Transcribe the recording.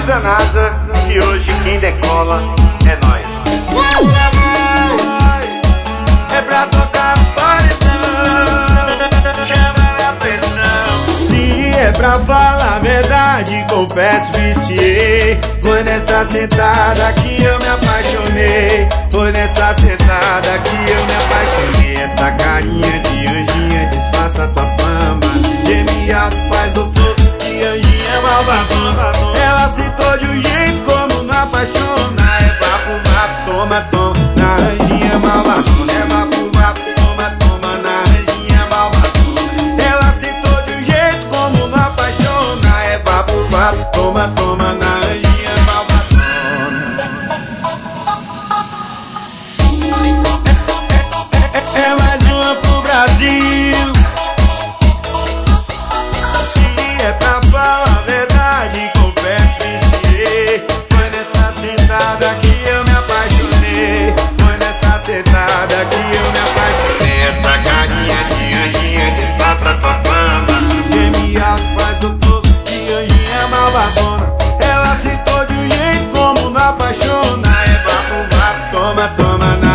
avisa NASA que hoje quem decola é nós. É pra tocar no paredão, chama na pressão. Se é pra falar a verdade, confesso, viciei. Foi nessa sentada que eu me apaixonei. Foi nessa sentada que eu me apaixonei. Essa carinha de anjinha disfarça tua fama. Geme alto, faz gostoso, que anjinha é malvadona. Ela citou de um jeito como não apaixona. É vapo, vapo, toma, toma, na anjinha malvadona. É vapo, vapo, toma, toma, na anjinha malvadona. Ela citou de um jeito como não apaixona. É vapo, vapo, toma, toma, na anjinha malvadona. É mais uma pro Brasil. Se é pra falar a verdade, confesso, viciei. Foi nessa sentada que eu me apaixonei. Foi nessa sentada que eu me apaixonei. Essa carinha de anjinha disfarça tua fama. Geme alto, faz gostoso, que anjinha é malvadona. Ela citou de um jeito como não apaixona. É vapo, vapo, toma, toma,